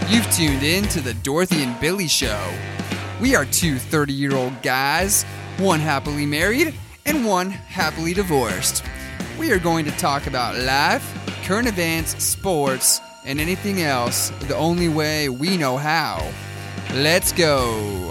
You've tuned in to the Dorothy and Billy Show. We are two 30-year-old guys, one happily married and one happily divorced. We are going to talk about life, current events, sports, and anything else the only way we know how. Let's go.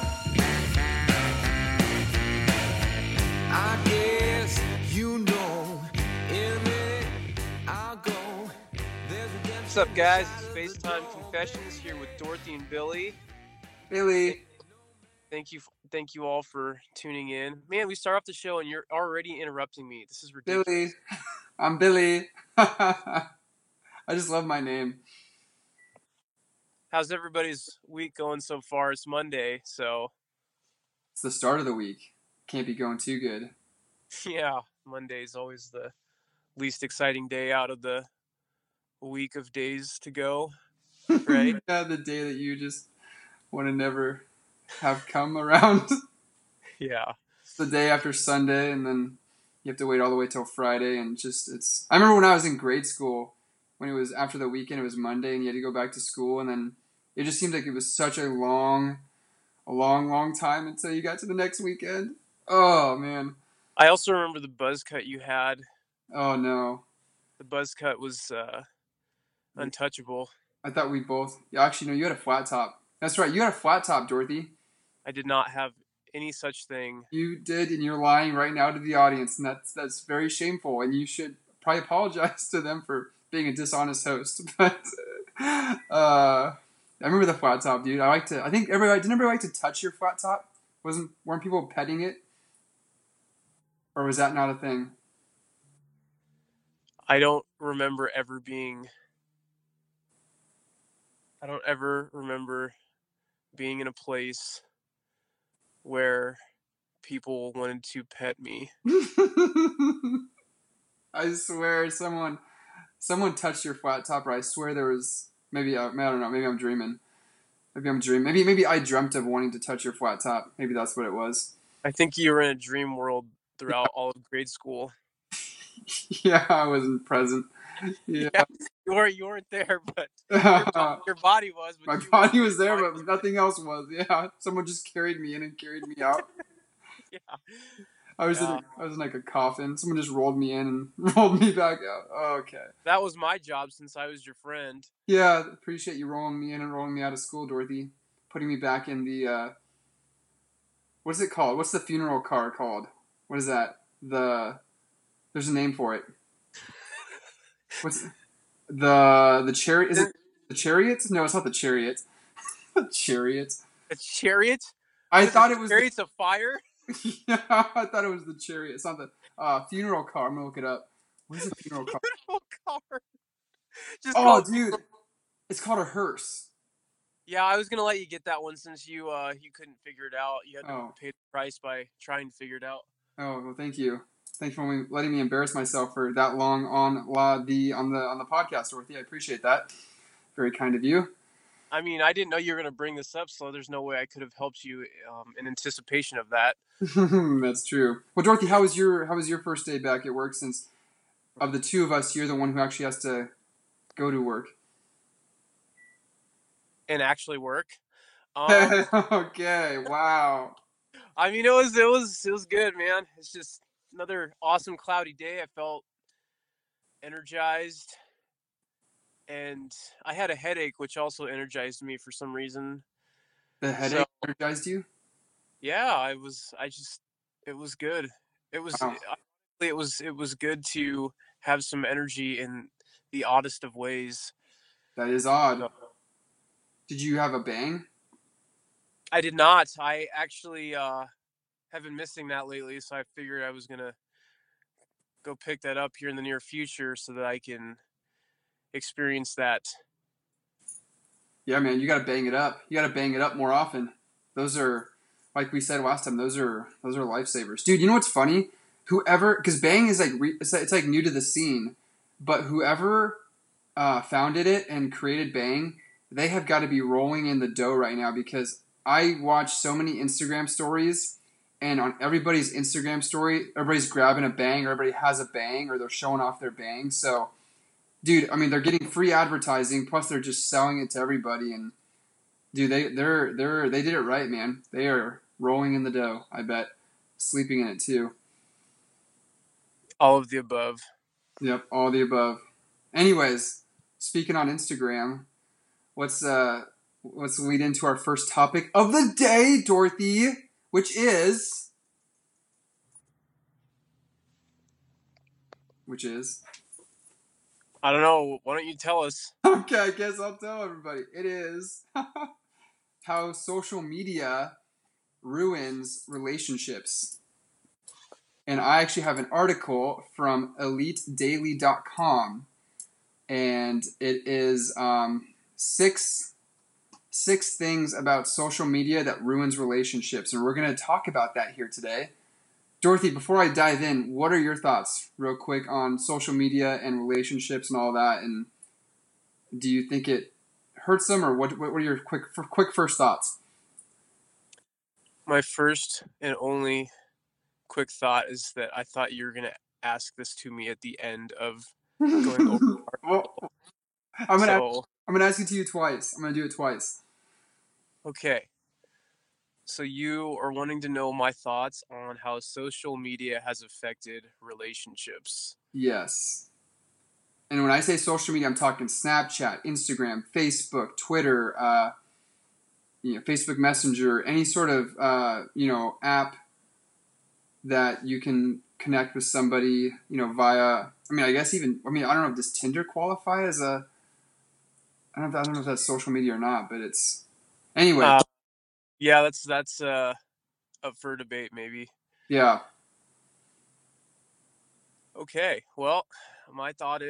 I guess you know, in it, I'll go. What's up, guys? It's FaceTime Confessions here with Dorothy and Billy. Billy. Thank you all for tuning in. Man, we start off the show and you're already interrupting me. This is ridiculous. Billy. I'm Billy. I just love my name. How's everybody's week going so far? It's Monday, so It's the start of the week. Can't be going too good. yeah, Monday is always the least exciting day out of the week of days to go, right? Yeah, the day that you just want to never have come around. Yeah. It's the day after Sunday, and then you have to wait all the way till Friday, and it's. I remember when I was in grade school, when it was after the weekend, it was Monday, and you had to go back to school, and then it just seemed like it was such a long time until you got to the next weekend. Oh man. I also remember the buzz cut you had. Oh no. The buzz cut was untouchable. I thought we both. Yeah, actually, no. You had a flat top. That's right. You had a flat top, Dorothy. I did not have any such thing. You did, and you're lying right now to the audience, and that's very shameful. And you should probably apologize to them for being a dishonest host. But I remember the flat top, dude. I think everybody didn't everybody like to touch your flat top. Weren't people petting it, or was that not a thing? I don't ever remember being in a place where people wanted to pet me. I swear someone touched your flat top, or I swear there was maybe I don't know, maybe I'm dreaming. Maybe I dreamt of wanting to touch your flat top. Maybe that's what it was. I think you were in a dream world throughout all of grade school. Yeah, I wasn't present. Yeah. You weren't there, but your body was. My body was there, but nothing else was. Yeah, someone just carried me in and carried me out. Yeah. I was in like a coffin. Someone just rolled me in and rolled me back out. Oh, okay. That was my job since I was your friend. Yeah, appreciate you rolling me in and rolling me out of school, Dorothy. Putting me back in the what is it called? What's the funeral car called? What is that? There's a name for it. What's the chariot? Is it the chariot? No, it's not the chariot. Chariot. A chariot? I thought it was chariots of fire. Yeah, I thought it was the chariot. It's not the funeral car. I'm gonna look it up. What is a funeral car? Funeral car. Dude, it's called a hearse. Yeah, I was gonna let you get that one since you couldn't figure it out. You had to pay the price by trying to figure it out. Oh well, thank you. Thanks for letting me embarrass myself for that long on the podcast, Dorothy. I appreciate that. Very kind of you. I mean, I didn't know you were going to bring this up, so there's no way I could have helped you in anticipation of that. That's true. Well, Dorothy, how was your first day back at work? Since of the two of us, you're the one who actually has to go to work and actually work. Okay. Wow. I mean, it was good, man. It's just another awesome cloudy day. I felt energized, and I had a headache, which also energized me for some reason. The headache energized you? Yeah, it was good. It was good to have some energy in the oddest of ways. That is odd. Did you have a bang? I did not. I actually have been missing that lately, so I figured I was gonna go pick that up here in the near future so that I can experience that. Yeah, man, you gotta bang it up. You gotta bang it up more often. Those are, like we said last time, those are lifesavers, dude. You know what's funny? Because bang is like it's like new to the scene, but whoever founded it and created bang, they have got to be rolling in the dough right now, because I watch so many Instagram stories, and on everybody's Instagram story, everybody's grabbing a bang, or everybody has a bang, or they're showing off their bang. So dude. I mean, they're getting free advertising, plus they're just selling it to everybody. And dude, they did it right, man. They are rolling in the dough. I bet, sleeping in it too. All of the above. Yep, all the above. Anyways, speaking on Instagram, let's uh let's lead into our first topic of the day, Dorothy, which is which is I don't know. Why don't you tell us? okay. I guess I'll tell everybody. It is how social media ruins relationships. And I actually have an article from EliteDaily.com, and it is six things about social media that ruins relationships, and we're going to talk about that here today. Dorothy, before I dive in, what are your thoughts, real quick, on social media and relationships and all that? And do you think it hurts them, or what are your quick first thoughts? My first and only quick thought is that I thought you were going to ask this to me at the end of going over. Well, I'm gonna So, I'm gonna ask it to you twice. I'm gonna do it twice. okay. So you are wanting to know my thoughts on how social media has affected relationships. Yes. And when I say social media, I'm talking Snapchat, Instagram, Facebook, Twitter, Facebook Messenger, any sort of app that you can connect with somebody, via. I mean, I guess even. I mean, I don't know. Does Tinder qualify as a? I don't know if that's social media or not, but it's. Anyway, Uh, yeah, that's up for debate maybe. yeah. Okay. Well, my thought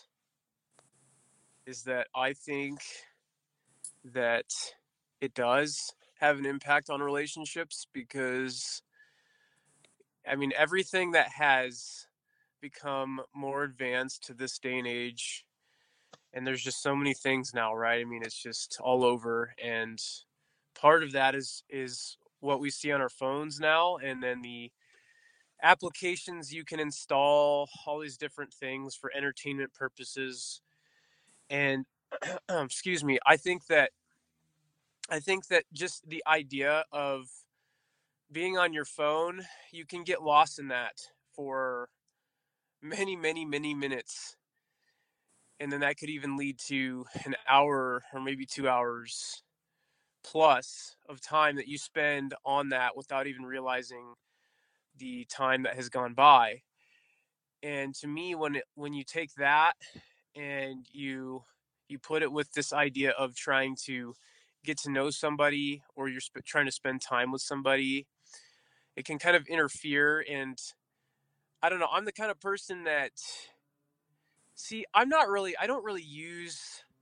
is that I think that it does have an impact on relationships because I mean everything that has become more advanced to this day and age, and there's just so many things now, right? I mean it's just all over, and part of that is what we see on our phones now, and then the applications you can install, all these different things for entertainment purposes. And excuse me, I think that just the idea of being on your phone, you can get lost in that for many, many, many minutes. And then that could even lead to an hour or maybe 2 hours plus of time that you spend on that without even realizing the time that has gone by. And to me, when you take that and you put it with this idea of trying to get to know somebody, or you're trying to spend time with somebody, it can kind of interfere. And I don't know, I'm the kind of person that, see, I don't really use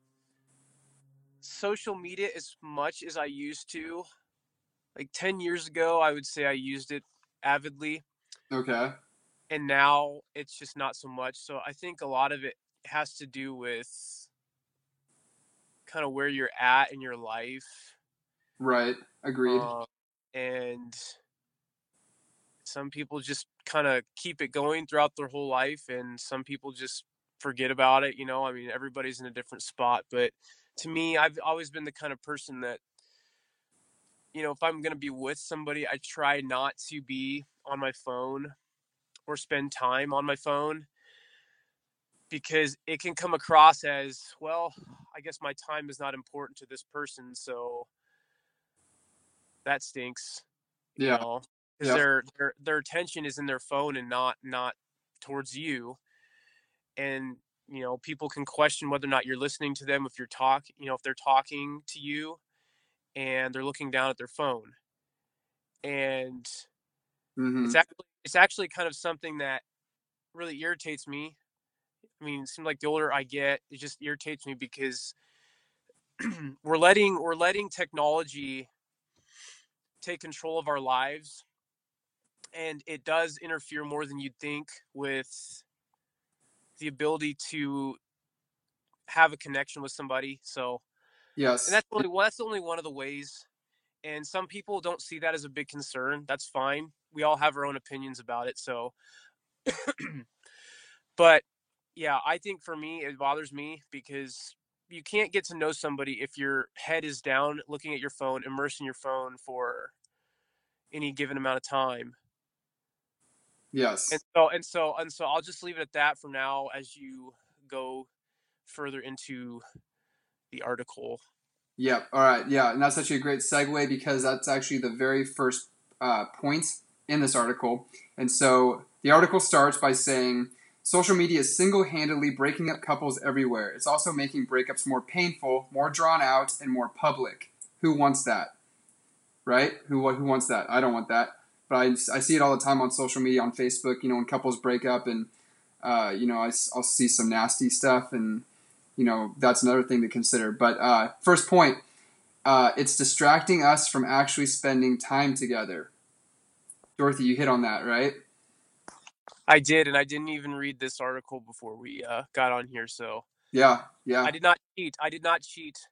social media as much as I used to. Like 10 years ago, I would say I used it avidly, Okay. and now it's just not so much. So I think a lot of it has to do with kind of where you're at in your life. Right. Agreed. uh, and some people just kind of keep it going throughout their whole life, and some people just forget about it. I mean, everybody's in a different spot, but to me, I've always been the kind of person that, if I'm going to be with somebody, I try not to be on my phone or spend time on my phone, because it can come across as, well, I guess my time is not important to this person, so that stinks, Yeah. because Yeah. their attention is in their phone and not towards you. And people can question whether or not you're listening to them, if they're talking to you and they're looking down at their phone. And Mm-hmm. it's actually kind of something that really irritates me. I mean, it seems like the older I get, it just irritates me because we're letting technology take control of our lives, and it does interfere more than you'd think with the ability to have a connection with somebody. So, and Yes. that's only one of the ways. And some people don't see that as a big concern. That's fine. We all have our own opinions about it. So, but Yeah, I think for me, it bothers me because you can't get to know somebody if your head is down, looking at your phone, immersed in your phone for any given amount of time. And Yes. so I'll just leave it at that for now as you go further into the article. Yep. All right. Yeah, and that's actually a great segue because that's actually the very first point in this article. And so the article starts by saying social media is single-handedly breaking up couples everywhere. It's also making breakups more painful, more drawn out, and more public. Who wants that? Right? Who wants that? I don't want that. But I see it all the time on social media, on Facebook. You know, when couples break up, and you know, I'll see some nasty stuff, and you know, that's another thing to consider. But first point, it's distracting us from actually spending time together. Dorothy, you hit on that, right? I did, and I didn't even read this article before we got on here, so Yeah, yeah. I did not cheat. I did not cheat.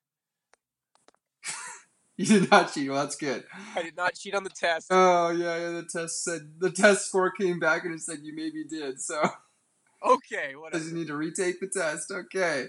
You did not cheat. Well, that's good. I did not cheat on the test. Oh, yeah, yeah. The test score came back and it said you maybe did. So, Okay, does whatever. you need to retake the test? Okay.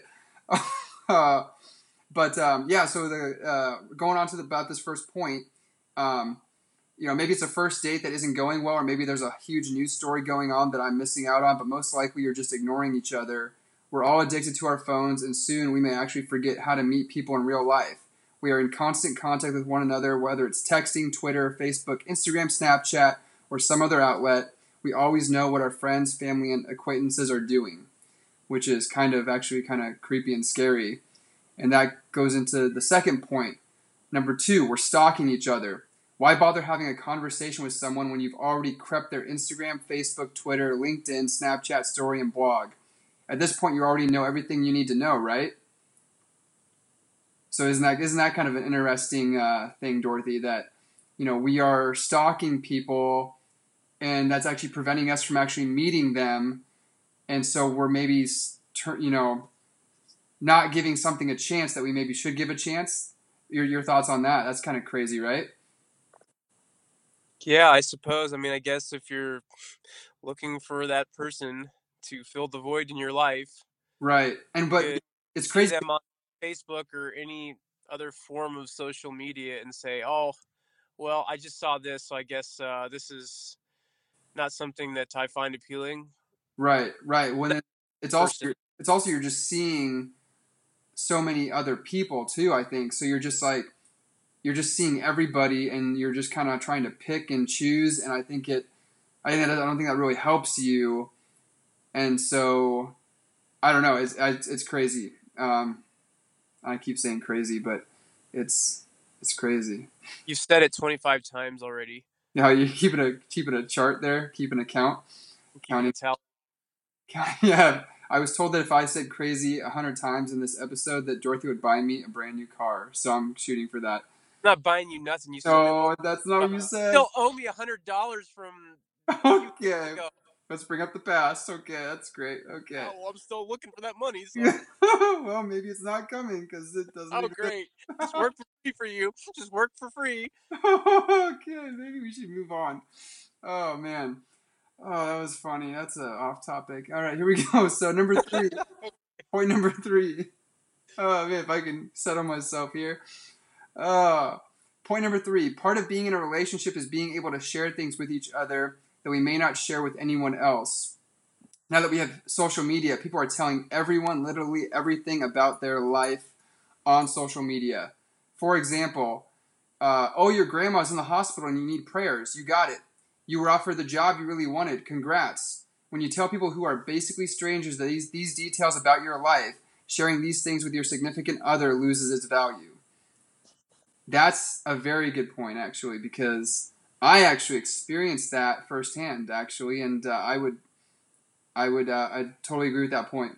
Yeah. So going on to about this first point. Um, you know, maybe it's a first date that isn't going well, or maybe there's a huge news story going on that I'm missing out on, but most likely you're just ignoring each other. We're all addicted to our phones, and soon we may actually forget how to meet people in real life. We are in constant contact with one another, whether it's texting, Twitter, Facebook, Instagram, Snapchat, or some other outlet. We always know what our friends, family, and acquaintances are doing, which is kind of creepy and scary. And that goes into the second point. Number 2, we're stalking each other. Why bother having a conversation with someone when you've already crept their Instagram, Facebook, Twitter, LinkedIn, Snapchat story, and blog? At this point, you already know everything you need to know, right? So isn't that kind of an interesting thing, Dorothy? That you know we are stalking people, and that's actually preventing us from actually meeting them, and so we're maybe you know not giving something a chance that we maybe should give a chance. Your thoughts on that? That's kind of crazy, right? Yeah, I suppose. I mean, I guess if you're looking for that person to fill the void in your life, Right. And you but could it's see crazy. them on Facebook or any other form of social media and say, "Oh, well, I just saw this, so I guess this is not something that I find appealing." Right, right. That It's also person, you're just seeing so many other people too, I think. So you're just seeing everybody and you're just kind of trying to pick and choose, and I don't think that really helps you. And so I don't know, it's crazy. I keep saying crazy, but it's it's crazy. you've said it 25 times already. You know, you keeping a chart there, keeping a count, I'm keeping counting. a tally. Yeah, I was told that if I said crazy 100 times in this episode, that Dorothy would buy me a brand new car. So I'm shooting for that. I'm not buying you nothing. No, that's not what you said. Still owe me $100 from a few weeks Okay, ago. let's bring up the past. Okay, that's great. Okay. Oh, well, I'm still looking for that money. So, Yeah. Well, maybe it's not coming because it doesn't oh, exist. great. Just work for free for you. Just work for free. Okay, maybe we should move on. Oh man. Oh, that was funny. That's a off topic. All right, here we go. So number 3, point number 3. Oh man, if I can settle myself here. Uh, Point number 3. Part of being in a relationship is being able to share things with each other that we may not share with anyone else. Now that we have social media, people are telling everyone literally everything about their life on social media. For example, oh, your grandma's in the hospital and you need prayers. You got it. You were offered the job you really wanted. Congrats. When you tell people who are basically strangers that these details about your life, sharing these things with your significant other loses its value. That's a very good point, actually, because I actually experienced that firsthand, actually, and I totally agree with that point.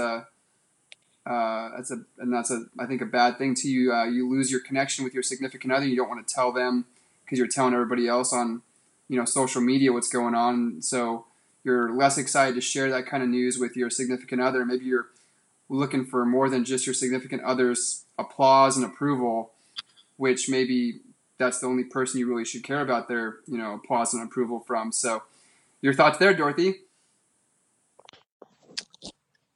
I think a bad thing to you. You lose your connection with your significant other. You don't want to tell them because you're telling everybody else on, you know, social media what's going on. So you're less excited to share that kind of news with your significant other. Maybe you're looking for more than just your significant other's applause and approval, which maybe that's the only person you really should care about their, you know, applause and approval from. So your thoughts there, Dorothy?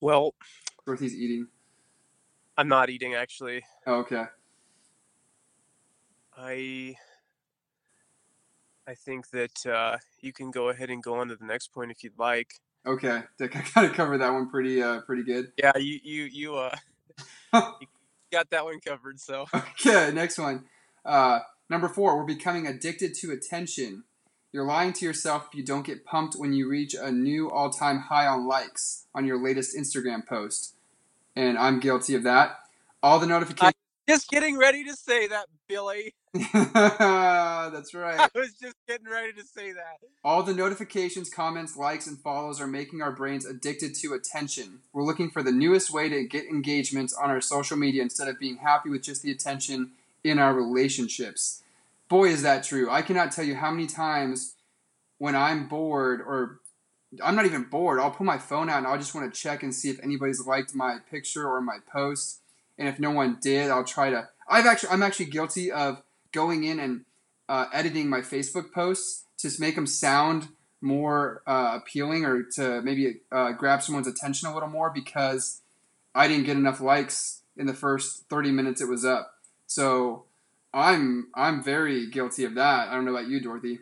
Well, Dorothy's eating. I'm not eating actually. Oh, okay. I I think that you can go ahead and go on to the next point if you'd like. Okay. I kind of covered that one pretty good. Yeah, you you got that one covered. So Okay, next one. Number 4, we're becoming addicted to attention. You're lying to yourself if you don't get pumped when you reach a new all-time high on likes on your latest Instagram post. And I'm guilty of that. All the I'm notifications. just getting ready to say that, Billy. That's I right. was just getting ready to say that. All the notifications, comments, likes, and follows are making our brains addicted to attention. We're looking for the newest way to get engagements on our social media instead of being happy with just the attention in our relationships. Boy, is that true. I cannot tell you how many times when I'm bored, or I'm not even bored, I'll pull my phone out and I'll just want to check and see if anybody's liked my picture or my post. And if no one did, I'll try to. I'm actually guilty of going in and editing my Facebook posts to make them sound more appealing, or to maybe grab someone's attention a little more, because I didn't get enough likes in the first 30 minutes it was up. So I'm very guilty of that. I don't know about you, Dorothy.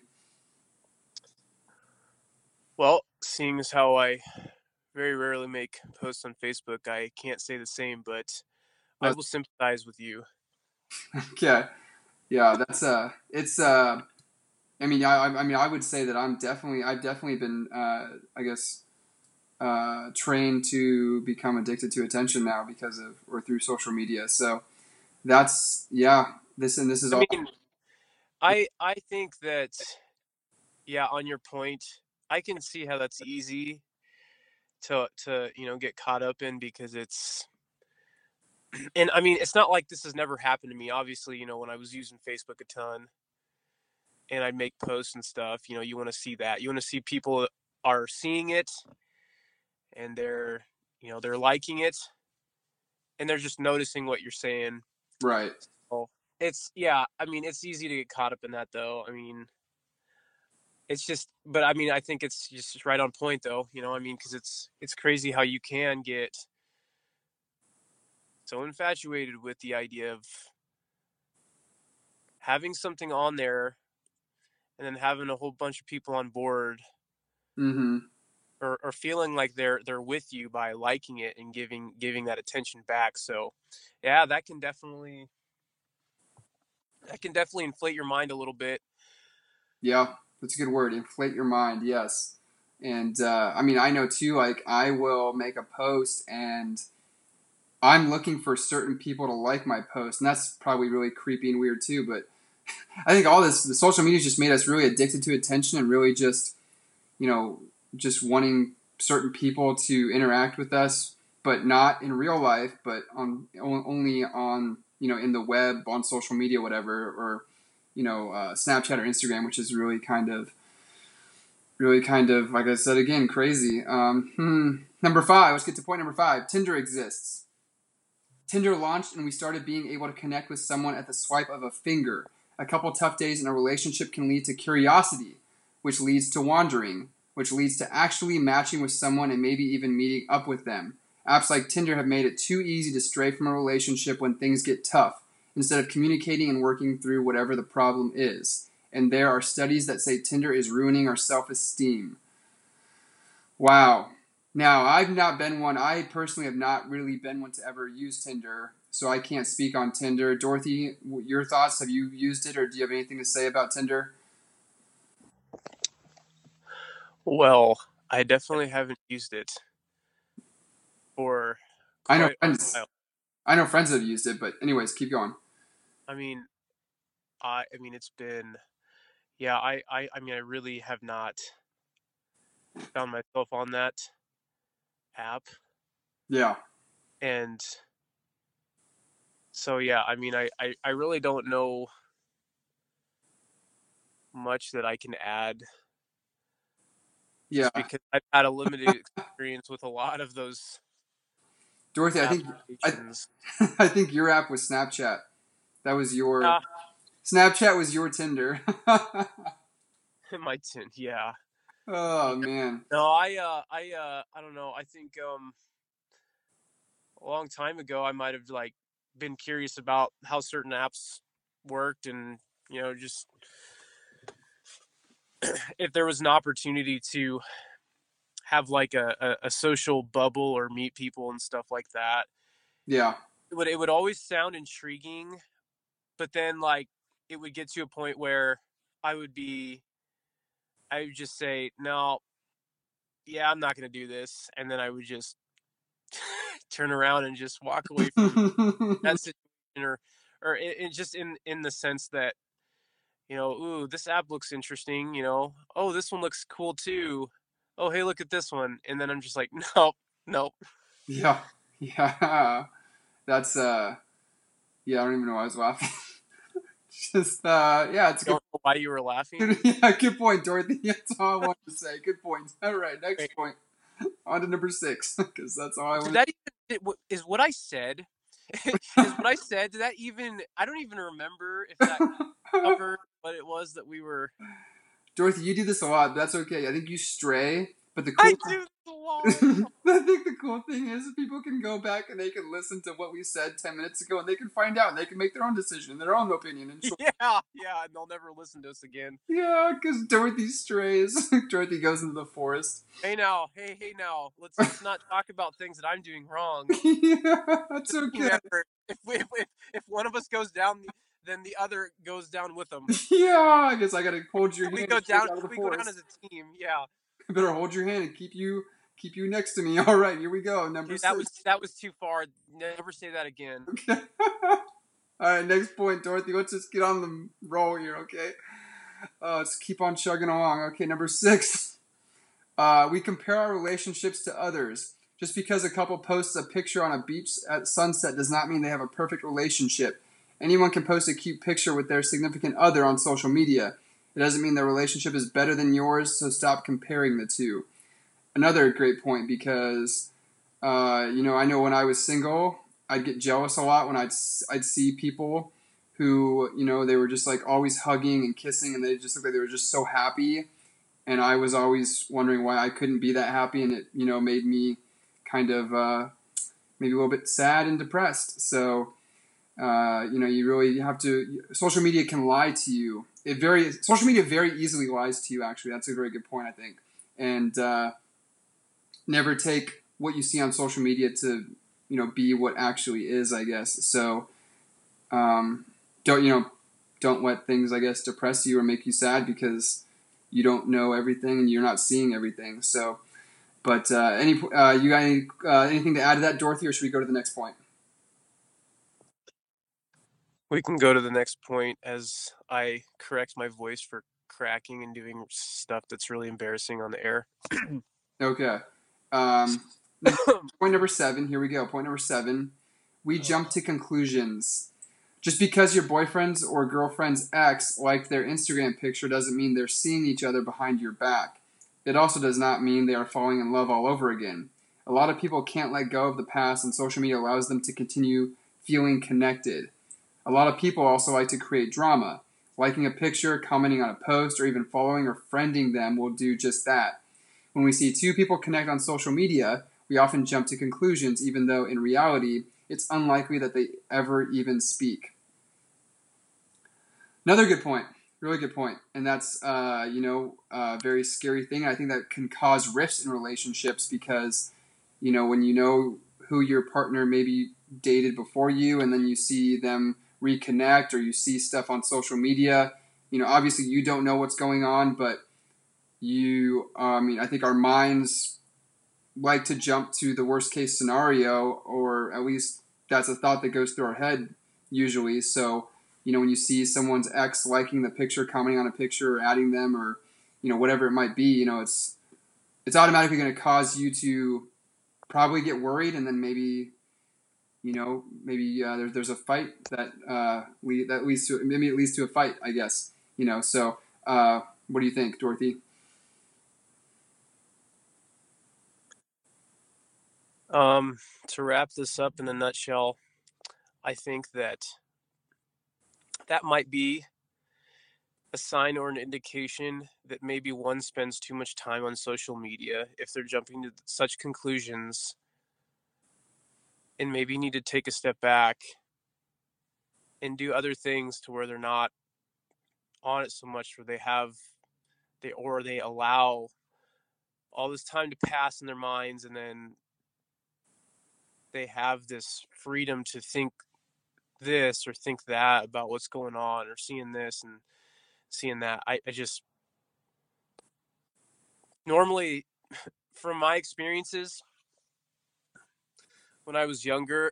Well, seeing as how I very rarely make posts on Facebook, I can't say the same, but I But will sympathize with you. okay, yeah, that's it's I mean, I mean, I would say that I've definitely been, I guess, trained to become addicted to attention now because of, or through social media. So that's, yeah, this is I all. mean, I think that yeah, on your point, I can see how that's easy to get caught up in because it's and I mean it's not like this has never happened to me. Obviously, when I was using Facebook a ton and I'd make posts and stuff, you want to see that. You want to see people are seeing it and they're liking it and they're just noticing what you're saying. Right. So it's yeah, I mean it's easy to get caught up in that though. I mean it's just but I mean I think it's just right on point though, I mean because it's crazy how you can get so infatuated with the idea of having something on there and then having a whole bunch of people on board Mm-hmm. or feeling like they're with you by liking it and giving that attention back. So yeah, that can definitely inflate your mind a little bit. Yeah, that's a good word. Inflate your mind. Yes. And I mean, I know too. Like, I will make a post and I'm looking for certain people to like my post, and that's probably really creepy and weird too. But I think all this, the social media just made us really addicted to attention, and really just, you know, just wanting certain people to interact with us, but not in real life, but only on, in the web, on social media, whatever, or Snapchat or Instagram, which is really kind of, like I said again, crazy. Number 5. Let's get to point number 5. Tinder exists. Tinder launched and we started being able to connect with someone at the swipe of a finger. A couple tough days in a relationship can lead to curiosity, which leads to wandering, which leads to actually matching with someone and maybe even meeting up with them. Apps like Tinder have made it too easy to stray from a relationship when things get tough, instead of communicating and working through whatever the problem is. And there are studies that say Tinder is ruining our self-esteem. Wow. Now, I've not been one. I personally have not really been one to ever use Tinder, so I can't speak on Tinder. Dorothy, your thoughts? Have you used it, or do you have anything to say about Tinder? Well, I definitely haven't used it for I know quite a friends. while. I know friends that have used it, but anyways, keep going. I mean, I mean it's been yeah, I mean I really have not found myself on that app Yeah, and so yeah, I mean I really don't know much that I can add yeah. just because I've had a limited experience with a lot of those Dorothy, I applications. I think your app was Snapchat. That was your Yeah, Snapchat was your Tinder. my tin, yeah. Oh Yeah. man. No, I don't know. I think long time ago, I might have like been curious about how certain apps worked, and just if there was an opportunity to have like a social bubble or meet people and stuff like that, Yeah. it would always sound intriguing, but then like it would get to a point where I would be I would just say, no, yeah, I'm not going to do this. And then I would just turn around and just walk away from that situation, or just in the sense that, ooh, this app looks interesting, oh, this one looks cool too. Oh, hey, look at this one. And then I'm just like, nope, nope. Yeah. Yeah. That's yeah, I don't even know why I was laughing. Just yeah, it's a good Don't know why you were laughing. yeah, good point, Dorothy. That's all I wanted to say. Good point. All right, next Wait, point. On to number 6, because that's all I did want. that even, is what I said, is what I said, did that even, I don't even remember if that covered what it was that we were. Dorothy, you do this a lot, but that's okay. I think you stray, but the I cool do this a lot. I think the cool thing is people can go back and they can listen to what we said 10 minutes ago and they can find out and they can make their own decision, their own opinion. And so, Yeah, and they'll never listen to us again. yeah, because Dorothy strays. Dorothy goes into the forest. Hey now, hey now, let's not talk about things that I'm doing wrong. Yeah, that's Doesn't okay. matter. If one of us goes down, then the other goes down with them. Yeah, I guess I gotta hold your hand We and go keep you down. out of the We go down forest. as a team. Yeah, I better hold your hand and keep you next to me. All right, here we go. Number dude, 6. that was too far. Never say that again. Okay. All right, next point, Dorothy. Let's just get on the roll here, okay? Let's keep on chugging along. Okay, number 6. We compare our relationships to others. Just because a couple posts a picture on a beach at sunset does not mean they have a perfect relationship. Anyone can post a cute picture with their significant other on social media. It doesn't mean their relationship is better than yours, so stop comparing the two. Another great point because, I know when I was single, I'd get jealous a lot when I'd see people who, they were just like always hugging and kissing and they just looked like they were just so happy. And I was always wondering why I couldn't be that happy, and it made me kind of maybe a little bit sad and depressed. So you really have to. Social media can lie to you. Social media very easily lies to you. Actually, that's a very good point, I think. And never take what you see on social media to be what actually is, I guess. So don't let things, I guess, depress you or make you sad because you don't know everything and you're not seeing everything. So, but you got anything to add to that, Dorothy, or should we go to the next point? We can go to the next point as I correct my voice for cracking and doing stuff that's really embarrassing on the air. Okay. Um, point number 7. Here we go. Point number 7. We jump to conclusions. Just because your boyfriend's or girlfriend's ex liked their Instagram picture doesn't mean they're seeing each other behind your back. It also does not mean they are falling in love all over again. A lot of people can't let go of the past, and social media allows them to continue feeling connected. A lot of people also like to create drama. Liking a picture, commenting on a post, or even following or friending them will do just that. When we see two people connect on social media, we often jump to conclusions, even though in reality, it's unlikely that they ever even speak. Another good point, really good point, and that's a very scary thing. I think that can cause rifts in relationships because when you know who your partner maybe dated before you, and then you see them reconnect or you see stuff on social media. Obviously you don't know what's going on, but I think our minds like to jump to the worst case scenario, or at least that's a thought that goes through our head usually. So, when you see someone's ex liking the picture, commenting on a picture, or adding them, or whatever it might be, it's automatically going to cause you to probably get worried, and then maybe there's a fight that leads to, maybe it leads to a fight, I guess. So what do you think, Dorothy? To wrap this up in a nutshell, I think that might be a sign or an indication that maybe one spends too much time on social media if they're jumping to such conclusions and maybe need to take a step back and do other things to where they're not on it so much, where they allow all this time to pass in their minds, and then they have this freedom to think this or think that about what's going on, or seeing this and seeing that. I just normally, from my experiences when I was younger,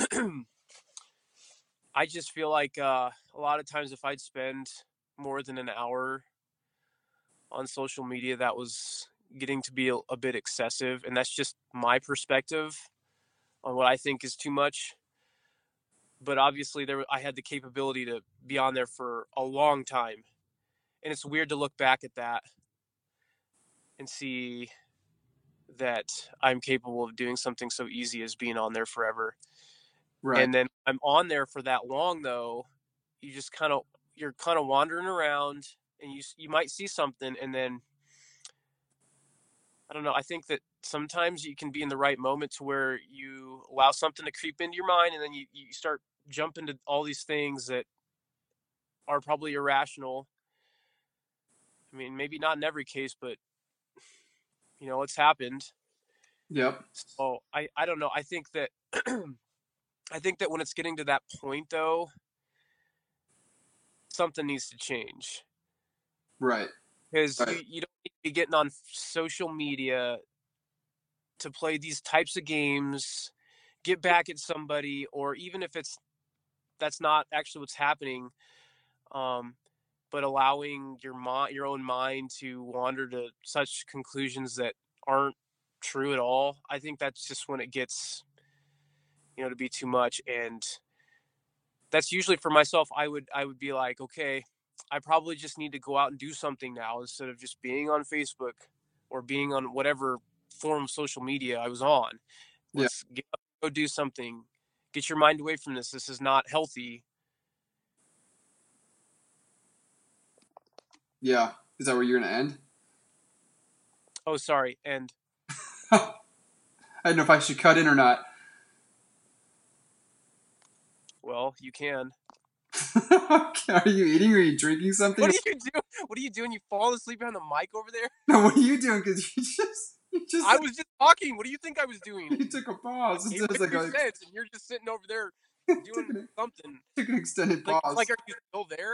I just feel like a lot of times if I'd spend more than an hour on social media, that was getting to be a bit excessive, and that's just my perspective on what I think is too much. But obviously, I had the capability to be on there for a long time, and it's weird to look back at that and see that I'm capable of doing something so easy as being on there forever. Right. And then I'm on there for that long, though. You're kind of wandering around, and you might see something, and then I don't know. I think that sometimes you can be in the right moment to where you allow something to creep into your mind, and then you start jumping to all these things that are probably irrational. I mean, maybe not in every case, but it's happened. Yep. So I don't know. I think that I think that when it's getting to that point, though, something needs to change, Right. because Right. you don't need to be getting on social media to play these types of games, get back at somebody, or even if that's not actually what's happening, um, but allowing your own mind to wander to such conclusions that aren't true at all. I think that's just when it gets to be too much, and that's usually for myself. I would be like, okay, I probably just need to go out and do something now instead of just being on Facebook or being on whatever form of social media I was on. Yeah. Let's get up, go do something. Get your mind away from this. This is not healthy. Yeah. Is that where you're gonna end? Oh, sorry. And I don't know if I should cut in or not. well, you can. Are you eating? Or are you drinking something? What are you doing? What are you doing? You falling asleep behind the mic over there? No, what are you doing? Because you just I was just talking. What do you think I was doing? you took a pause. I It's gave just my like 2 cents, and you're just sitting over there took doing something. took an extended It's pause. like, are you still there?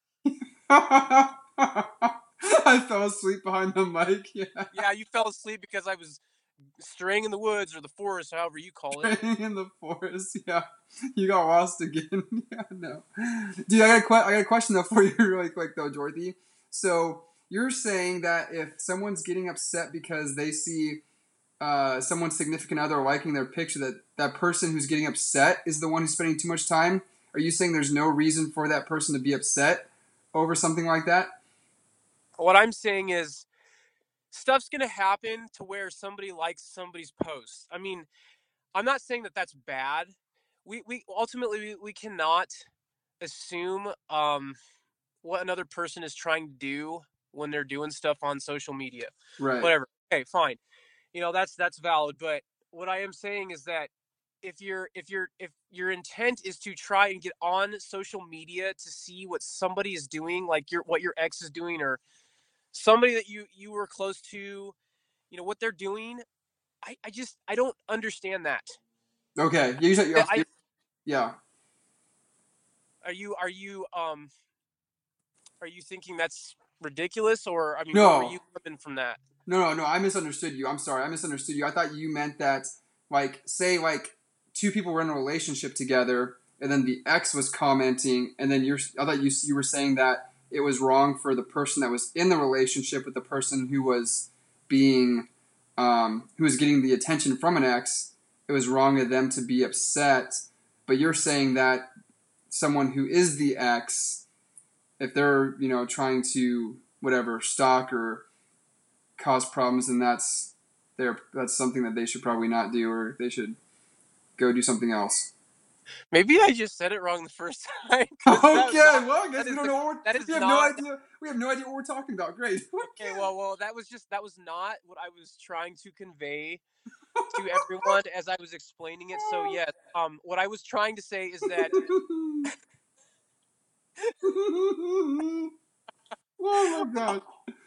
I fell asleep behind the mic. Yeah, Yeah, you fell asleep because I was straying in the woods or the forest, however you call it. training in the forest. Yeah, you got lost again. Yeah, no, dude. I got a question though for you, really quick though, Dorothy. So you're saying that if someone's getting upset because they see someone's significant other liking their picture, that person who's getting upset is the one who's spending too much time? Are you saying there's no reason for that person to be upset over something like that? What I'm saying is, stuff's gonna happen to where somebody likes somebody's post. I mean, I'm not saying that that's bad. We ultimately we cannot assume what another person is trying to do when they're doing stuff on social media. Right. Whatever. Okay, fine. That's valid. But what I am saying is that if your intent is to try and get on social media to see what somebody is doing, like what your ex is doing, or somebody that you were close to, what they're doing, I don't understand that. Okay. You said I yeah. are you thinking that's ridiculous, or I mean, where were No. you coming from that? No. I misunderstood you. I'm sorry. I misunderstood you. I thought you meant that, like, say, like, two people were in a relationship together, and then the ex was commenting, and then I thought you were saying that it was wrong for the person that was in the relationship with the person who was being, who was getting the attention from an ex. It was wrong of them to be upset, but you're saying that someone who is the ex, if they're trying to whatever stalk or cause problems, and that's something that they should probably not do, or they should go do something else. Maybe I just said it wrong the first time. Okay, well, I guess we don't know what That is we have no not idea. We have no idea what we're talking about. Great. okay. Well, that was not what I was trying to convey. to everyone as I was explaining it. So yes, what I was trying to say is that Oh my god.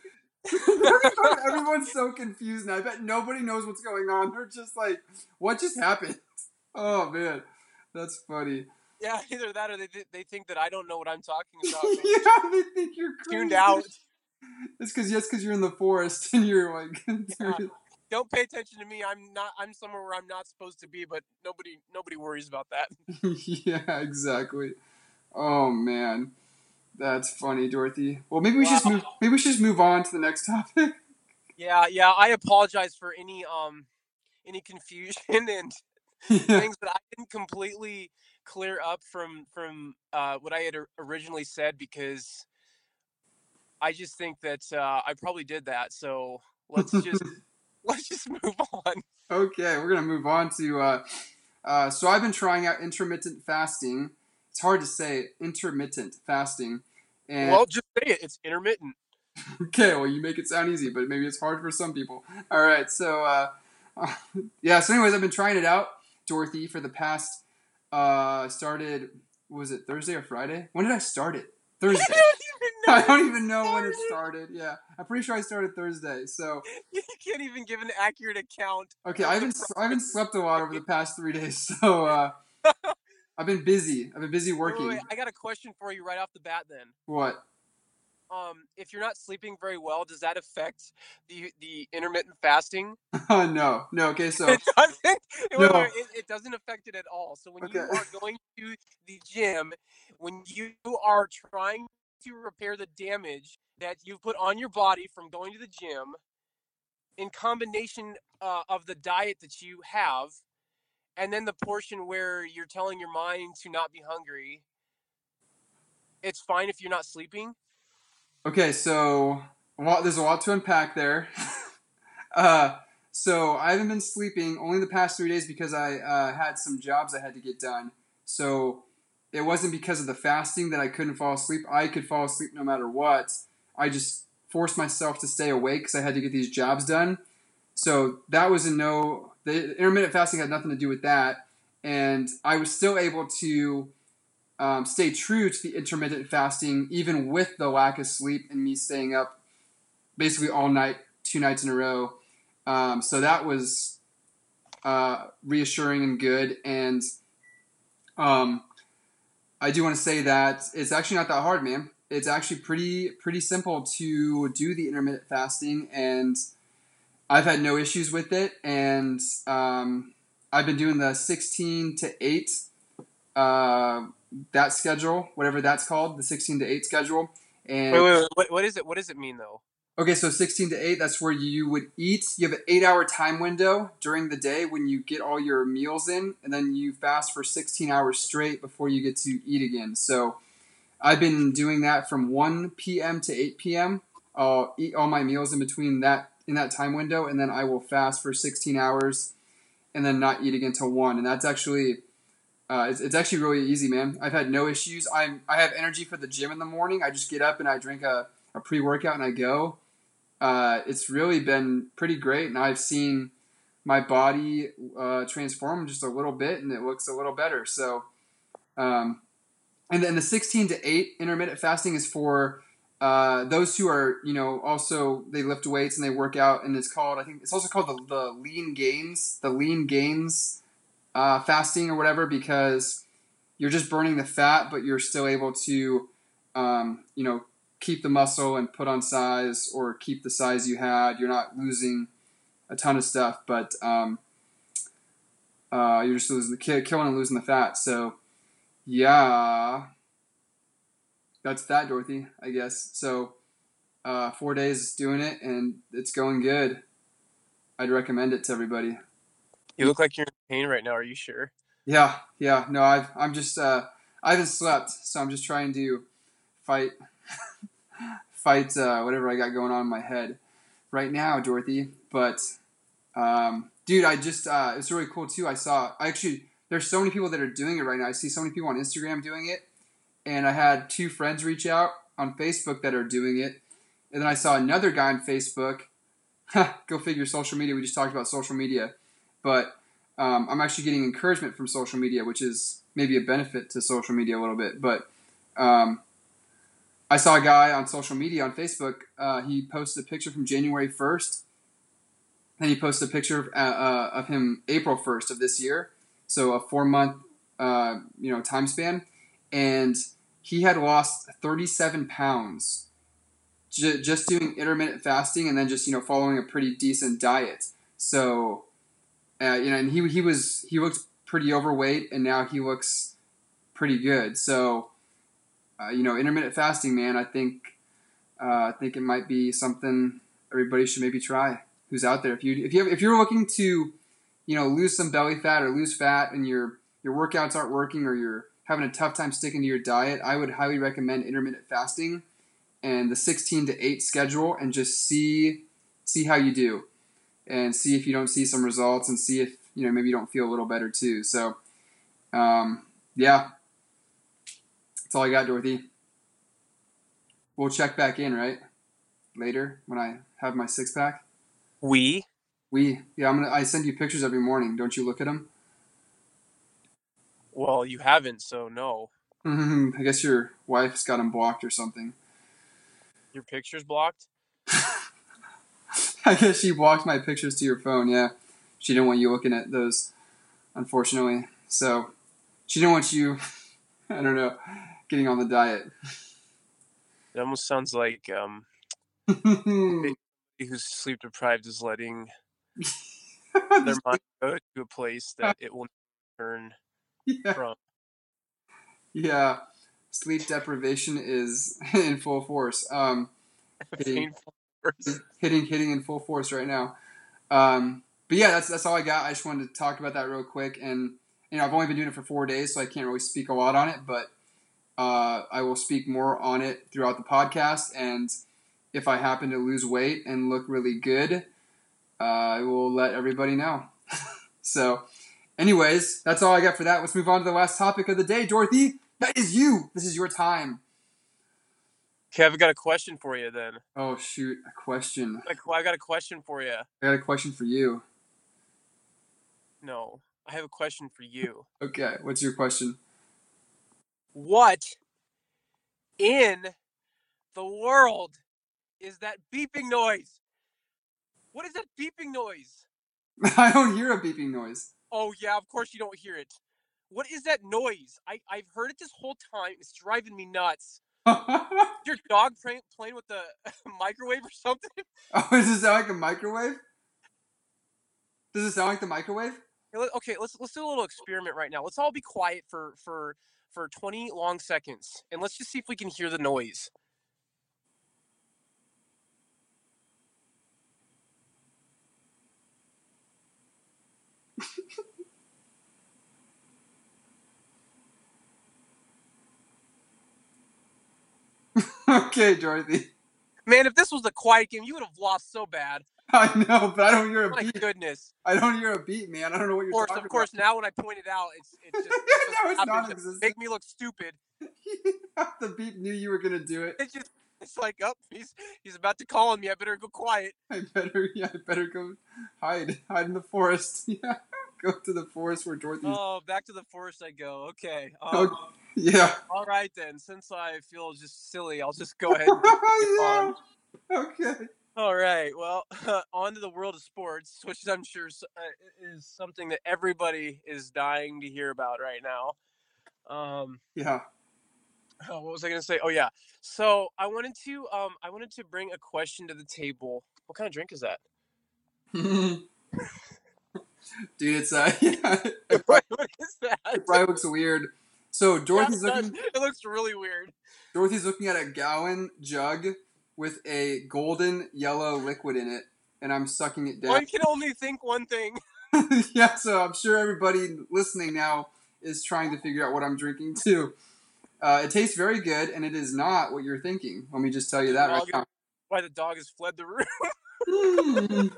Everyone's so confused now. I bet nobody knows what's going on. They're just like, what just happened? Oh man. That's funny. yeah, either that or they think that I don't know what I'm talking about. Yeah, they think you're Tuned crazy. out. It's because you're in the forest and you're like Yeah. Don't pay attention to me. I'm somewhere where I'm not supposed to be, but nobody worries about that. Yeah, exactly. Oh man. That's funny, Dorothy. Well, Wow. maybe we should just move on to the next topic. Yeah. I apologize for any confusion and Yeah. things that I didn't completely clear up from what I had originally said because I just think that I probably did that. So let's just let's just move on. Okay, we're gonna move on to. So I've been trying out intermittent fasting. It's hard to say intermittent fasting, and Well, just say it. It's intermittent. okay, well you make it sound easy, but maybe it's hard for some people. All right, so yeah. So anyways, I've been trying it out, Dorothy, for the past. Started. Was it Thursday or Friday? When did I start it? Thursday. I don't even know when it started. Yeah, I'm pretty sure I started Thursday. So You can't even give an accurate account. okay, of I haven't slept a lot over the past 3 days. So I've been busy. I've been busy working. I got a question for you right off the bat. Then, What? if you're not sleeping very well, does that affect the intermittent fasting? No, no. Okay, so It doesn't. no. It doesn't affect it at all. So when Okay, you are going to the gym, when you are trying to repair the damage that you've put on your body from going to the gym, in combination of the diet that you have, and then the portion where you're telling your mind to not be hungry, it's fine if you're not sleeping. okay. So there's a lot to unpack there. uh, so I haven't been sleeping only the past 3 days because I had some jobs I had to get done. So it wasn't because of the fasting that I couldn't fall asleep. I could fall asleep no matter what. I just forced myself to stay awake because I had to get these jobs done. So that was the intermittent fasting had nothing to do with that. And I was still able to stay true to the intermittent fasting, even with the lack of sleep and me staying up basically all night, 2 nights in a row. So that was reassuring and good. And I do want to say that it's actually not that hard, man. It's actually pretty simple to do the intermittent fasting, and I've had no issues with it. And I've been doing the 16 to 8 that schedule, whatever that's called, the 16 to 8 schedule. And Wait. What is it? What does it mean though? okay, so 16 to 8, that's where you would eat. You have an 8-hour time window during the day when you get all your meals in, and then you fast for 16 hours straight before you get to eat again. So I've been doing that from 1 p.m. to 8 p.m. I'll eat all my meals in between in that time window, and then I will fast for 16 hours and then not eat again till 1. And that's actually it's actually really easy, man. I've had no issues. I have energy for the gym in the morning. I just get up and I drink a pre-workout and I go. It's really been pretty great, and I've seen my body transform just a little bit, and it looks a little better. So, and then the 16 to 8 intermittent fasting is for those who are, also they lift weights and they work out, and I think it's also called the lean gains fasting or whatever, because you're just burning the fat, but you're still able to, keep the muscle and put on size, or keep the size you had. You're not losing a ton of stuff, but you're just killing and losing the fat. So, yeah, that's that, Dorothy, I guess. So, 4 days doing it, and it's going good. I'd recommend it to everybody. You look like you're in pain right now. Are you sure? Yeah. No, I'm just I haven't slept, so I'm just trying to fight whatever I got going on in my head right now, Dorothy. But dude, I just it's really cool too. There's so many people that are doing it right now. I see so many people on Instagram doing it, and I had 2 friends reach out on Facebook that are doing it, and then I saw another guy on Facebook. Go figure, social media. We just talked about social media, but I'm actually getting encouragement from social media, which is maybe a benefit to social media a little bit. But I saw a guy on social media on Facebook. He posted a picture from January 1st, and he posted a picture of him April 1st of this year. So a 4-month time span, and he had lost 37 pounds just doing intermittent fasting and then just following a pretty decent diet. So and he looked pretty overweight, and now he looks pretty good. So intermittent fasting, man, I think it might be something everybody should maybe try who's out there. If you're looking to lose some belly fat or lose fat, and your workouts aren't working, or you're having a tough time sticking to your diet, I would highly recommend intermittent fasting and the 16-8 schedule, and just see how you do, and see if you don't see some results, and see if maybe you don't feel a little better too. So yeah, that's all I got, Dorothy. We'll check back in right later when I have my 6-pack. I send you pictures every morning. Don't you look at them? Well, you haven't, so no. I guess your wife's got them blocked or something. Your picture's blocked? I guess she blocked my pictures to your phone, yeah. She didn't want you looking at those, unfortunately. So, she didn't want you, I don't know, getting on the diet. It almost sounds like who's sleep deprived is letting their mind go to a place that it will turn from. Yeah, sleep deprivation is in full force. Hitting in full force right now. But yeah, that's all I got. I just wanted to talk about that real quick, and I've only been doing it for 4 days, so I can't really speak a lot on it, but I will speak more on it throughout the podcast. And if I happen to lose weight and look really good, I will let everybody know. So, anyways, that's all I got for that. Let's move on to the last topic of the day. Dorothy, that is you. This is your time. Okay, I've got a question for you then. Oh, shoot. A question. I got a question for you. I got a question for you. No, I have a question for you. Okay, what's your question? What in the world is that beeping noise? What is that beeping noise? I don't hear a beeping noise. Oh, yeah, of course you don't hear it. What is that noise? I've heard it this whole time. It's driving me nuts. Your dog playing with the microwave or something? Oh, does it sound like a microwave? Does it sound like the microwave? Okay, let's do a little experiment right now. Let's all be quiet for 20 long seconds, and let's just see if we can hear the noise. Okay, Dorothy. Man, if this was a quiet game, you would have lost so bad. I know, but I don't hear a My beat. goodness. I don't hear a beat, man. I don't know what you're talking about. Of course, now when I point it out, it's just no, it's non-existent. make me look stupid. The beep knew you were gonna do it. It's like, oh, he's about to call on me. I better go quiet. I better go hide in the forest. Yeah, go to the forest where Dorothy's. Oh, back to the forest I go. Okay. Yeah. All right then. Since I feel just silly, I'll just go ahead and get on. Okay. All right. Well, on to the world of sports, which I'm sure is something that everybody is dying to hear about right now. Yeah. Oh, what was I going to say? Oh yeah. So I wanted to bring a question to the table. What kind of drink is that? Dude, it's yeah. What is that? It probably looks weird. So Dorothy's looking. It looks really weird. Dorothy's looking at a gallon jug with a golden yellow liquid in it, and I'm sucking it down. One can only think one thing. Yeah, so I'm sure everybody listening now is trying to figure out what I'm drinking too. It tastes very good, and it is not what you're thinking. Let me just tell you that right now. Why the dog has fled the room.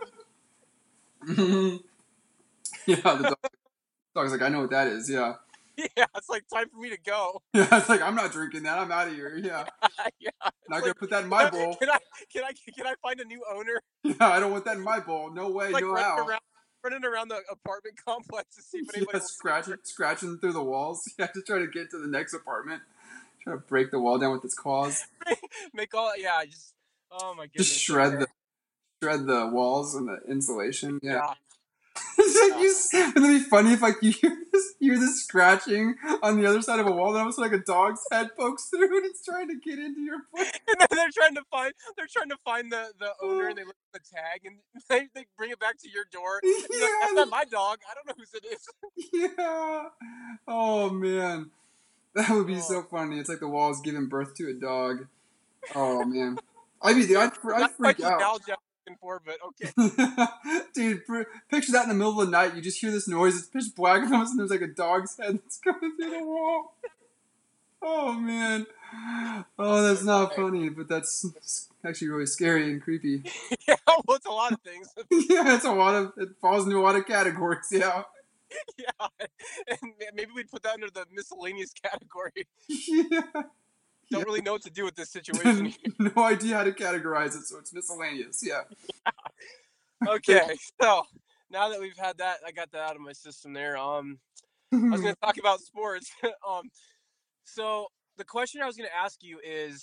Yeah, the dog's like, I know what that is, yeah. Yeah, it's like time for me to go. Yeah, it's like, I'm not drinking that. I'm out of here, yeah. Yeah. Not gonna put that in my bowl. Can I find a new owner? Yeah, I don't want that in my bowl. No way, like no how. running around the apartment complex to see if anybody Yeah, will see her. scratching through the walls. Yeah, to try to get to the next apartment. Try to break the wall down with its claws. Make all just oh my Just goodness. Okay. shred the walls and the insulation. Yeah. Yeah. It's like Yeah. and it'd be funny if like you hear this scratching on the other side of a wall, and almost like a dog's head pokes through and it's trying to get into your place. And then they're trying to find the owner and they look at the tag and they bring it back to your door and you're like, that's Yeah, not my dog. I don't know whose it is. yeah. Oh man, that would be Oh, so funny. It's like the wall's giving birth to a dog. Oh man, I'd not quite freak the out. analogy I'm looking for, but okay. Dude, picture that in the middle of the night. You just hear this noise. It's pitch black, and all of a sudden there's like a dog's head that's coming through the wall. Oh man. Oh, that's not Okay. funny, but that's actually really scary and creepy. Yeah, well, it's a lot of things. Yeah, it's a lot of. It falls into a lot of categories. Yeah. Yeah, and maybe we'd put that under the miscellaneous category. Yeah. Don't really know what to do with this situation. No idea how to categorize it, so it's miscellaneous. Yeah. Okay, so now that we've had that, I got that out of my system there. I was going to talk about sports. So the question I was going to ask you is,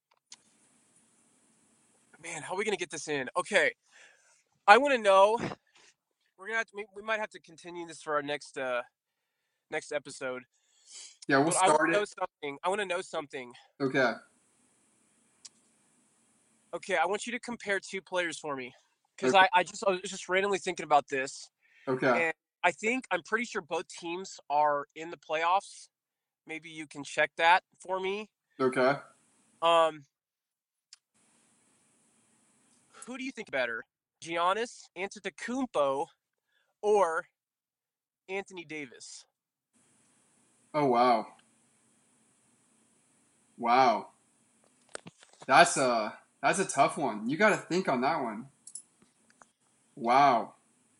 man, how are we going to get this in? Okay, I want to know. We might have to continue this for our next episode. Yeah, we'll But I want start to know it. something. I want to know something. Okay. Okay, I want you to compare two players for me because Okay. I was just randomly thinking about this, Okay. and I'm pretty sure both teams are in the playoffs. Maybe you can check that for me. Okay. Um, who do you think better, Giannis Antetokounmpo or Anthony Davis? Oh wow. Wow. That's a tough one. You got to think on that one. Wow.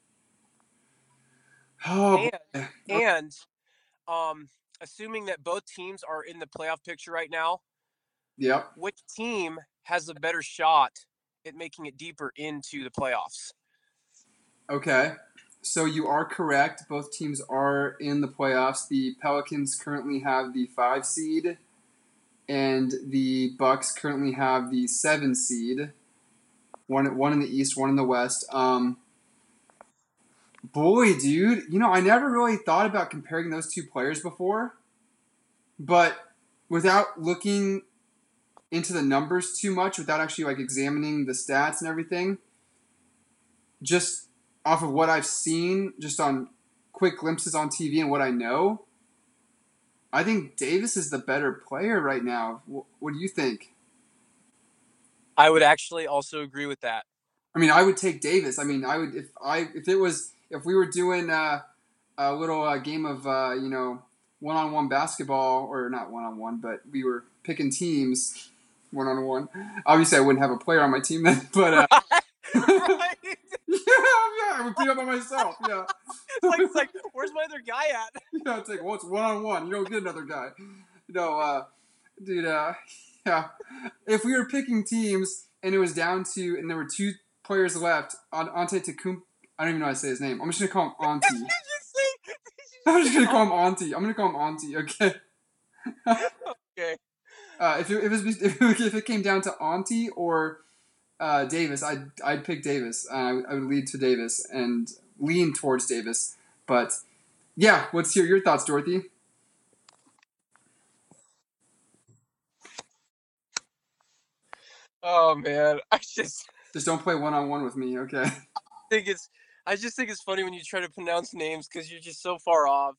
Oh And boy. and assuming that both teams are in the playoff picture right now, Yep. which team has a better shot at making it deeper into the playoffs? Okay. So you are correct. Both teams are in the playoffs. The Pelicans currently have the 5 seed, and the Bucks currently have the 7 seed. One in the East, one in the West. Boy, dude, I never really thought about comparing those two players before, but without looking into the numbers too much, without actually like examining the stats and everything, just off of what I've seen, just on quick glimpses on TV and what I know, I think Davis is the better player right now. What do you think? I would actually also agree with that. I mean, I would take Davis. I mean, I would if we were doing a little game of one-on-one basketball, or not one-on-one, but we were picking teams one-on-one. Obviously, I wouldn't have a player on my team then, but Right? yeah, I would beat up on myself. Yeah, It's like, where's my other guy at? yeah, it's like, well, it's one-on-one. You don't get another guy. Dude, yeah. If we were picking teams and it was down to, and there were 2 players left, Ante Tecum, I don't even know how to say his name. I'm just gonna call him Auntie. Did you I'm just gonna call him Auntie. I'm gonna call him Auntie. Okay. Okay. If it came down to Auntie or Davis, I'd pick Davis. I would lead to Davis and lean towards Davis. But yeah, let's hear your thoughts, Dorothy. Oh man, Just don't play one-on-one with me, okay? think it's I just think it's funny when you try to pronounce names because you're just so far off.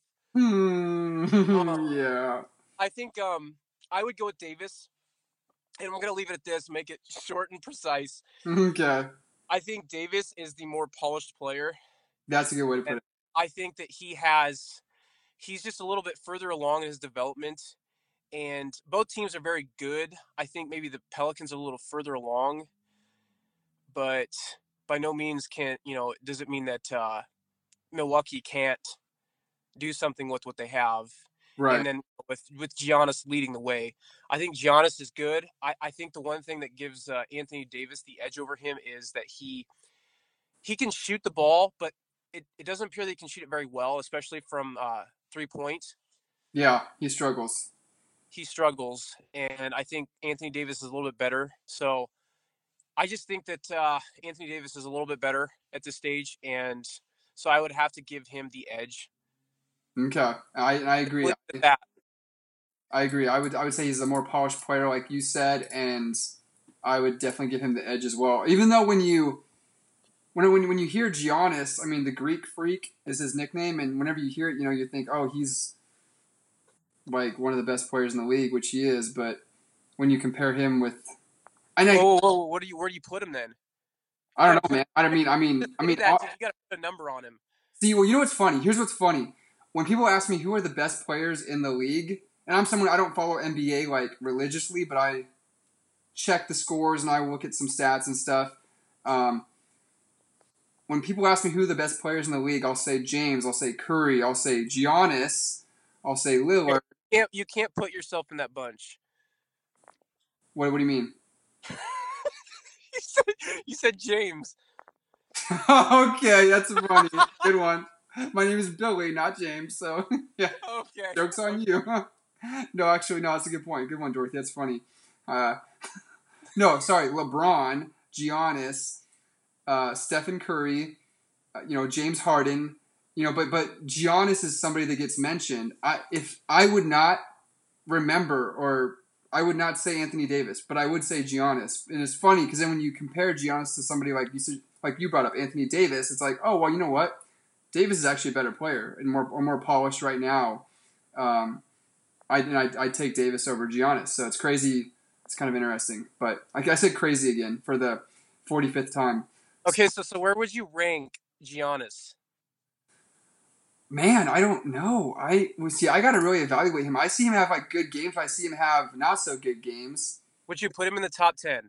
Yeah. I think I would go with Davis, and I'm gonna leave it at this, make it short and precise. Okay. I think Davis is the more polished player, That's a good way to put and it. I think that he's just a little bit further along in his development. And both teams are very good. I think maybe the Pelicans are a little further along, but by no means does it mean that Milwaukee can't do something with what they have. Right. And then with Giannis leading the way, I think Giannis is good. I think the one thing that gives Anthony Davis the edge over him is that he can shoot the ball, but it doesn't appear that he can shoot it very well, especially from 3 point. Yeah, he struggles. He struggles, and I think Anthony Davis is a little bit better. So I just think that Anthony Davis is a little bit better at this stage, and so I would have to give him the edge. Okay, I agree. That. I agree. I would say he's a more polished player, like you said, and I would definitely give him the edge as well. Even though when you hear Giannis, I mean the Greek Freak is his nickname, and whenever you hear it, you think, oh, he's like one of the best players in the league, which he is. But when you compare him with, whoa, where do you put him then? I don't know, man. I mean, you got to put a number on him. See, well, you know what's funny? Here's what's funny. When people ask me who are the best players in the league, and I'm someone I don't follow NBA like religiously, but I check the scores and I look at some stats and stuff. When people ask me who are the best players in the league, I'll say James, I'll say Curry, I'll say Giannis, I'll say Lillard. You can't put yourself in that bunch. What do you mean? You said James. Okay, that's funny. Good one. My name is Billy, not James. So yeah, okay. Joke's on you. No, actually, no. That's a good point. Good one, Dorothy. That's funny. No, sorry. LeBron, Giannis, Stephen Curry, James Harden. But Giannis is somebody that gets mentioned. I would not remember, or I would not say Anthony Davis, but I would say Giannis. And it's funny because then when you compare Giannis to somebody like you brought up Anthony Davis, it's like, oh well, you know what? Davis is actually a better player and more polished right now. I take Davis over Giannis, so it's crazy. It's kind of interesting, but I said crazy again for the 45th time. Okay, so where would you rank Giannis? Man, I don't know. I got to really evaluate him. I see him have like good games. I see him have not so good games. Would you put him in the top 10?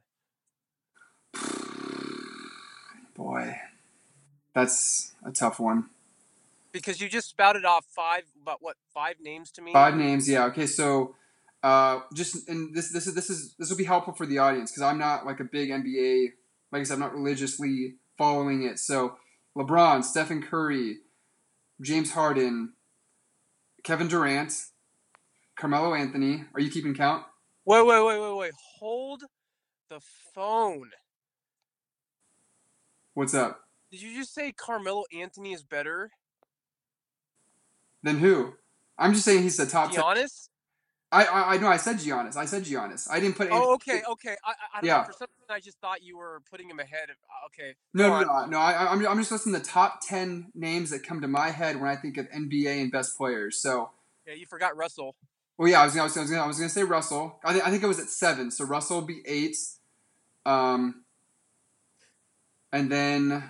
Boy, that's a tough one. Because you just spouted off five names to me? 5 names, yeah. Okay, so this will be helpful for the audience because I'm not like a big NBA. Like I said, I'm not religiously following it. So LeBron, Stephen Curry, James Harden, Kevin Durant, Carmelo Anthony. Are you keeping count? Wait. Hold the phone. What's up? Did you just say Carmelo Anthony is better? Then who? I'm just saying he's the top 10. Giannis? I know. I said Giannis. I didn't put. Oh, okay. I don't know. For some reason, I just thought you were putting him ahead of. Okay. No. I'm just listing the top 10 names that come to my head when I think of NBA and best players. So. Yeah, you forgot Russell. Well, yeah, I was gonna say Russell. I think it was at 7. So Russell will be 8. And then,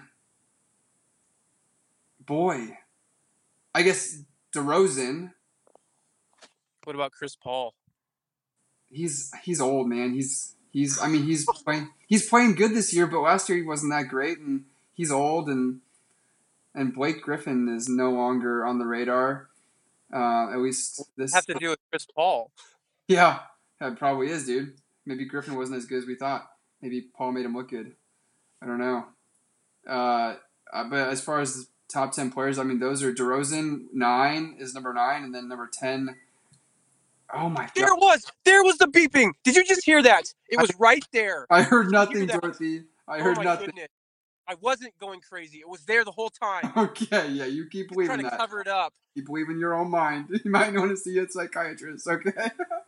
boy, I guess DeRozan. What about Chris Paul? He's old, man. He's playing good this year, but last year he wasn't that great, and he's old, and Blake Griffin is no longer on the radar. At least this have to do with Chris Paul. Yeah, that probably is, dude. Maybe Griffin wasn't as good as we thought. Maybe Paul made him look good. I don't know. But as far as the top 10 players, I mean, those are DeRozan. 9 is number 9, and then number 10. Oh my God! There was the beeping. Did you just hear that? It was right there. I heard nothing, Dorothy. I heard nothing. Goodness. I wasn't going crazy. It was there the whole time. Okay, yeah, you keep believing that. Trying to cover it up. You believe in your own mind. You might want to see a psychiatrist. Okay.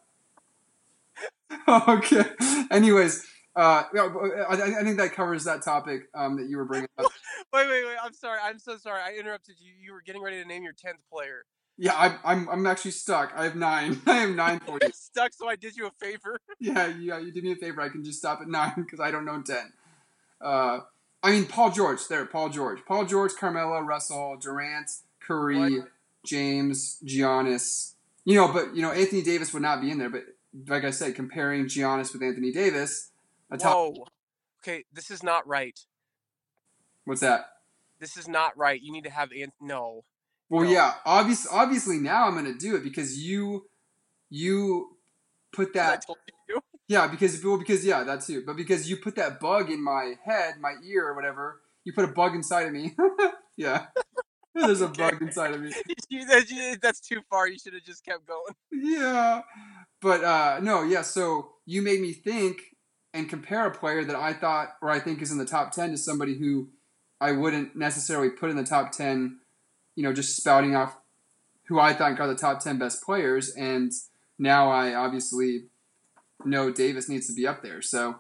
Okay. Anyways, I think that covers that topic that you were bringing up. Wait. I'm sorry. I'm so sorry. I interrupted you. You were getting ready to name your 10th player. Yeah, I'm actually stuck. I have 9. I have 9 for you. Stuck, so I did you a favor. Yeah, you did me a favor. I can just stop at 9 because I don't know 10. I mean, Paul George, Carmelo, Russell, Durant, Curry, James, Giannis. But Anthony Davis would not be in there. But like I said, comparing Giannis with Anthony Davis, Whoa. Okay, this is not right. What's that? This is not right. You need to have no. Well, no. Yeah, obviously now I'm going to do it because you put that. I told you. Yeah, because that too. But because you put that bug in my head, my ear, or whatever, you put a bug inside of me. Yeah. There's a bug inside of me. That's too far. You should have just kept going. Yeah. But no, yeah, so you made me think and compare a player that I thought or I think is in the top 10 to somebody who I wouldn't necessarily put in the top 10, just spouting off who I thought are the top 10 best players. And now I obviously know Davis needs to be up there. So,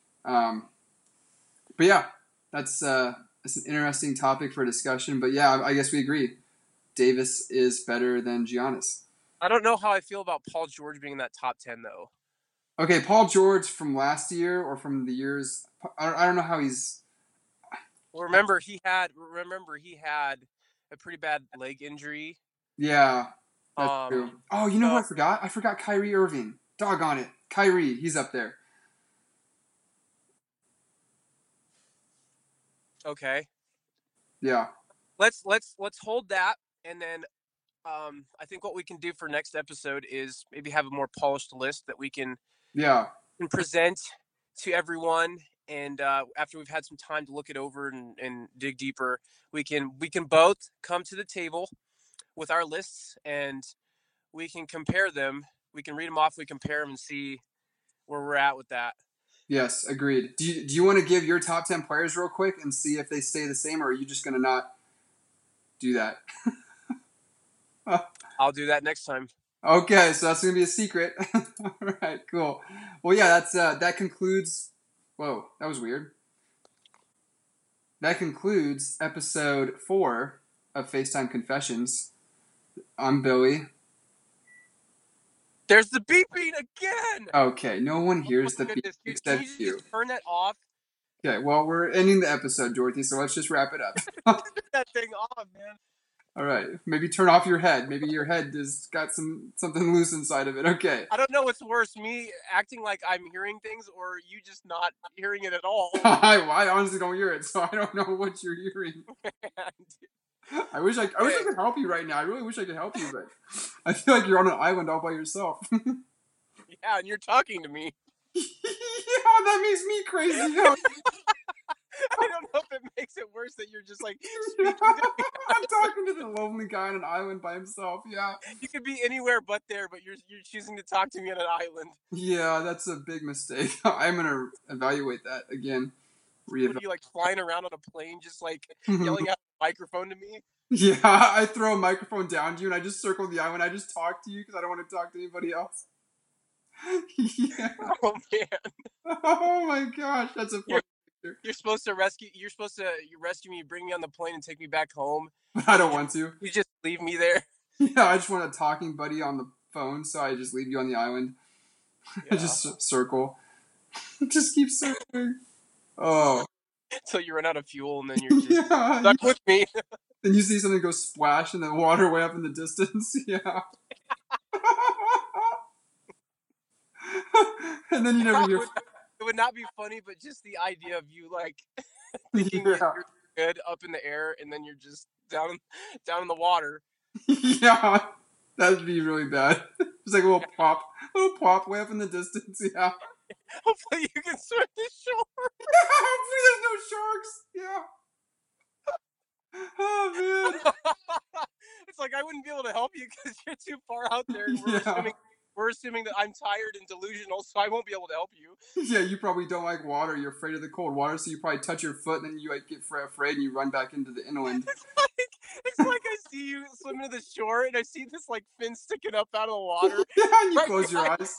but yeah, that's an interesting topic for discussion. But yeah, I guess we agree. Davis is better than Giannis. I don't know how I feel about Paul George being in that top 10 though. Okay, Paul George from last year or from the years. I don't know how he's. Well, remember he had a pretty bad leg injury. Yeah, that's true. Oh, you know who I forgot? I forgot Kyrie Irving. Doggone it, Kyrie. He's up there. Okay. Yeah. Let's hold that, and then I think what we can do for next episode is maybe have a more polished list that we can present to everyone. And after we've had some time to look it over and dig deeper, we can both come to the table with our lists and we can compare them. We can read them off. We compare them and see where we're at with that. Yes, agreed. Do you want to give your top 10 players real quick and see if they stay the same, or are you just going to not do that? I'll do that next time. Okay, so that's going to be a secret. All right, cool. Well, yeah, that concludes. Whoa, that was weird. That concludes episode 4 of FaceTime Confessions. I'm Billy. There's the beeping again! Okay, no one hears the beep except you. Can you just turn that off? Okay, well, we're ending the episode, Dorothy, so let's just wrap it up. Turn that thing off, man. All right, maybe turn off your head. Maybe your head has got something loose inside of it. Okay. I don't know what's worse, me acting like I'm hearing things or you just not hearing it at all. I honestly don't hear it, so I don't know what you're hearing. I wish I could help you right now. I really wish I could help you, but I feel like you're on an island all by yourself. Yeah, and you're talking to me. Yeah, that makes me crazy. I don't know if it makes it worse that you're just like speaking to me. I'm talking to the lonely guy on an island by himself. Yeah. You could be anywhere but there, but you're choosing to talk to me on an island. Yeah, that's a big mistake. I'm gonna evaluate that again. Are you like flying around on a plane, just like yelling at a microphone to me? Yeah, I throw a microphone down to you and I just circle the island. I just talk to you because I don't want to talk to anybody else. Yeah. Oh man. Oh my gosh, that's a funny picture. You're supposed to rescue me, bring me on the plane and take me back home. But I don't want to. You just leave me there. Yeah, I just want a talking buddy on the phone, so I just leave you on the island. Yeah. I just circle. Just keep circling. Oh. Until you run out of fuel and then you're just stuck with me. Then you see something go splash in the water way up in the distance. Yeah. And then you never hear. It would not be funny, but just the idea of you like thinking you're good up in the air and then you're just down in the water. Yeah, that'd be really bad. It's like a little plop way up in the distance. Yeah. Hopefully you can swim to shore. Yeah, hopefully there's no sharks. Yeah. Oh man. It's like I wouldn't be able to help you because you're too far out there. And we're assuming that I'm tired and delusional, so I won't be able to help you. Yeah, you probably don't like water. You're afraid of the cold water, so you probably touch your foot, and then you like get afraid, and you run back into the inland. It's like I see you swimming to the shore, and I see this like fin sticking up out of the water. Yeah, and you close your eyes.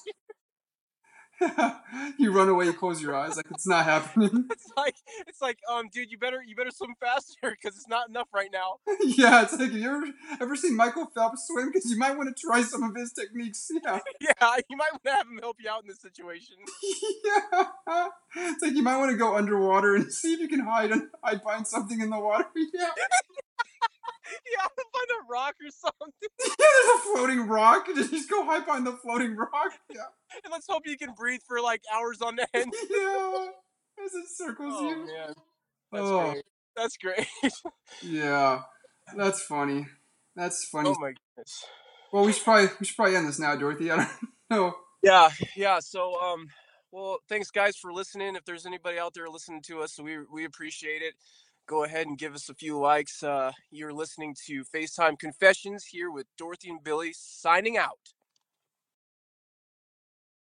You run away, you close your eyes, like it's not happening. It's like, dude, you better swim faster because it's not enough right now. Yeah, it's like, have you ever seen Michael Phelps swim? Because you might want to try some of his techniques. Yeah. Yeah, you might want to have him help you out in this situation. Yeah. It's like you might want to go underwater and see if you can hide behind something in the water. Yeah. Yeah, find a rock or something. Yeah, there's a floating rock. Just go hide behind the floating rock. Yeah. And let's hope you can breathe for like hours on end. Yeah. As it circles you. Man. That's great. That's great. Yeah. That's funny. That's funny. Oh my goodness. Well, we should probably end this now, Dorothy. I don't know. Yeah. So, well, thanks guys for listening. If there's anybody out there listening to us, we appreciate it. go ahead and give us a few likes. You're listening to FaceTime Confessions here with Dorothy and Billy signing out.